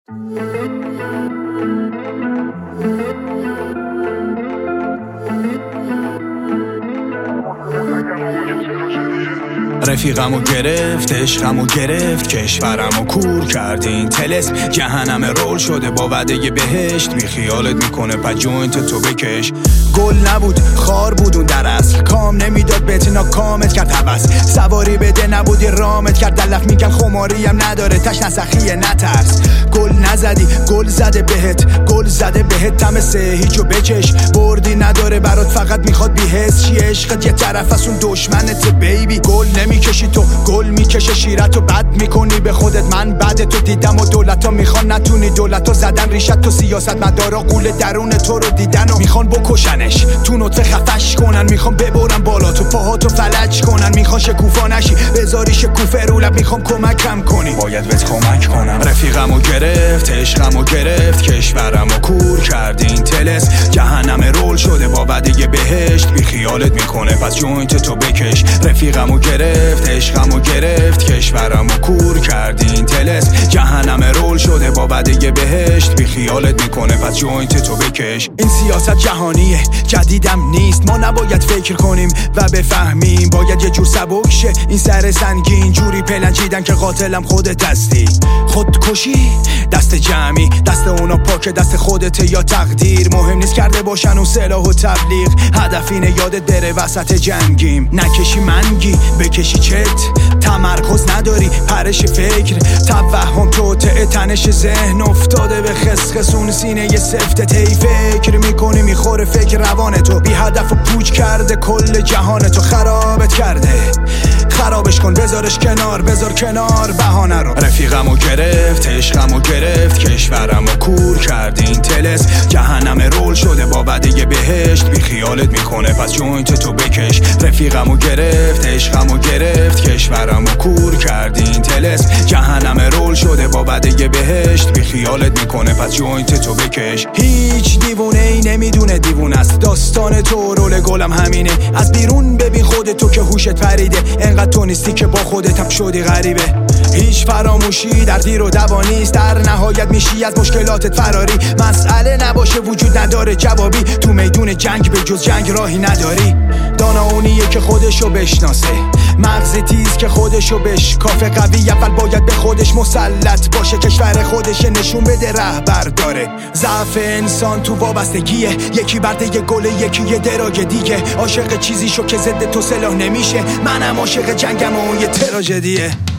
رفیقمو گرفت، عشقمو گرفت، کشورمو کور کرد این طلسم. جهنم رول شده با وعده بهشت، بی خیالت میکنه پس جوینت تو بکش. گل نبود خار بود اون در اصل، کام نمیداد بهت ناکامت کرد هوس. سواری بده نبودی رامت کرد دلف، میگن خماریم نداره تش نسخیه نترس. گل نزدی گل زده بهت، گل زده بهت تمسه هیچو بچش. بردی نداره برات فقط میخواد بی‌حس چی. عشقت یه طرف از اون دشمنت بیبی. گل نمیکشی تو گل میکشه شیرتو بد میکنی به خودت. من بعد تو دیدم و دولتا میخوان نتونی، دولتا زدن ریشت تو سیاست مدارا قول درون تو رو دیدن و میخوان بکشنش، تو نطفه خفش کنن، میخوان ببرن بالا تو پاهاتو فلج کنن. میخوان شکوفا نشی بذاری شکوفه رو لب، میخوام کمکم کنی باید بهت کمک کنم. رفیقمو گرفت، عشقمو گرفت، کشورمو کور کرد این طلسم. جهنم رول شده با وعده بهشت، بی خیالت میکنه پس جوینت تو بکش. رفیقمو گرفت، عشقمو گرفت، کشورمو کور کرد این طلسم. جهنم رول شده با وعده بهشت، بی خیالت میکنه پس جوینت تو بکش. این سیاست جهانیه جدیدم نیست، ما نباید فکر کنیم و بفهمیم، باید یه جور سبک شه این سر سنگین. جوری پلنجیدن که قاتلم خودت هستی. خودکشی دست جمعی، دست اونا پاکه دست خودت یا تقدیر. مهم نیست کرده باشن اون سلاح و تبلیغ، هدف اینه یادت بره وسط جنگیم. نکشی منگی بکشی چت، تمرکز نداری پرش فکر. توهم توطئه تنش ذهن افتاده به خسخس اون سینه ی سفتت. هی فکر میکنی میخوره فکر روان تو، بی هدف و پوچ کرده کل جهان تو. خرابت کرده خرابش کن بذارش کنار، بذار کنار بهانه رو. رفیقمو گرفت، عشقمو گرفت، کشورمو کور کرد این طلسم. جهنم رول شده با وعده بهشت، بی خیالت میکنه پس جوینت تو بکش. رفیقمو گرفت، عشقمو گرفت، کشورمو کور کرد این طلسم. جهنم رول شده با وعده بهشت، بی خیالت میکنه پس جوینت تو بکش. هیچ دیوونه ای نمیدونه دیوونه است، داستان تو رول گلم همینه. از بیرون ببین خودتو که هوشت پریده، انقدر تو نیستی که با خودت هم شدی غریبه. هیچ فراموشی در دیر و دوا نیست، در نهایت میشی از مشکلاتت فراری. مسئله نباشه وجود نداره جوابی، تو میدون جنگ به جز جنگ راهی نداری. دانا اونیه که خودشو بشناسه، مغز تیز که خودشو بشکافه. قوی اول باید به خودش مسلط باشه، کشور خودش نشون بده رهبر داره. ضعف انسان تو وابستگیه، یکی برده یه گل یکی یه دراج دیگه. عاشق چیزی شو که ضد تو سلاح نمیشه، منم عاشق جنگم و اون یه تراژدیه.